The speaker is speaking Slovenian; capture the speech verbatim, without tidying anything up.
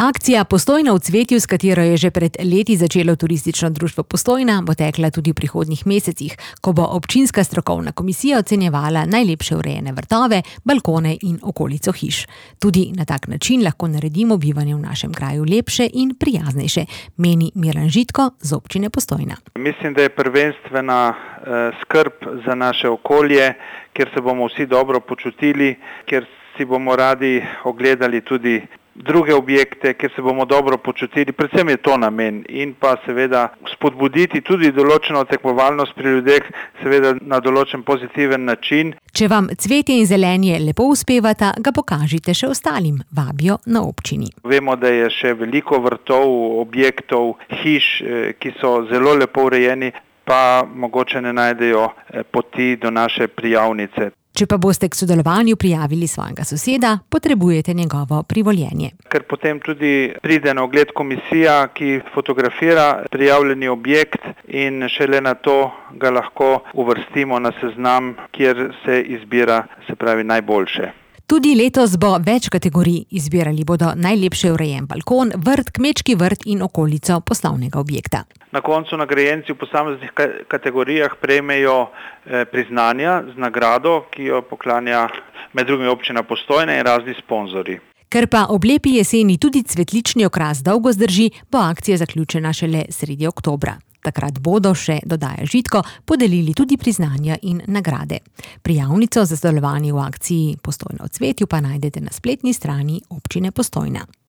Akcija Postojna v cvetju, s katero je že pred leti začelo Turistično društvo Postojna, bo tekla tudi v prihodnjih mesecih, ko bo občinska strokovna komisija ocenjevala najlepše urejene vrtove, balkone in okolico hiš. Tudi na tak način lahko naredimo bivanje v našem kraju lepše in prijaznejše, meni Miran Žitko z občine Postojna. Mislim, da je prvenstvena eh, skrb za naše okolje, kjer se bomo vsi dobro počutili, kjer si bomo radi ogledali tudi druge objekte, kjer se bomo dobro počutili, predvsem je to namen, in pa seveda spodbuditi tudi določeno tekmovalnost pri ljudeh, seveda na določen pozitiven način. Če vam cvetje in zelenje lepo uspevata, ga pokažite še ostalim, vabijo na občini. Vemo, da je še veliko vrtov, objektov, hiš, ki so zelo lepo urejeni, pa mogoče ne najdejo poti do naše prijavnice. Če pa boste k sodelovanju prijavili svojega soseda, potrebujete njegovo privoljenje. Ker potem tudi pride na ogled komisija, ki fotografira prijavljeni objekt in šele na to ga lahko uvrstimo na seznam, kjer se izbira, se pravi, najboljše. Tudi letos bo več kategorij. Izbirali bodo najlepše urejen balkon, vrt, kmečki vrt in okolico poslovnega objekta. Na koncu nagrajenci v posameznih kategorijah prejmejo priznanja z nagrado, ki jo poklanja med drugim občina Postojna in razni sponzorji. Ker pa ob lepi jeseni tudi cvetlični okras dolgo zdrži, bo akcija zaključena šele sredi oktobra. Takrat bodo še, dodaja Žitko, podelili tudi priznanja in nagrade. Prijavnico za sodelovanje v akciji Postojna v cvetju pa najdete na spletni strani občine Postojna.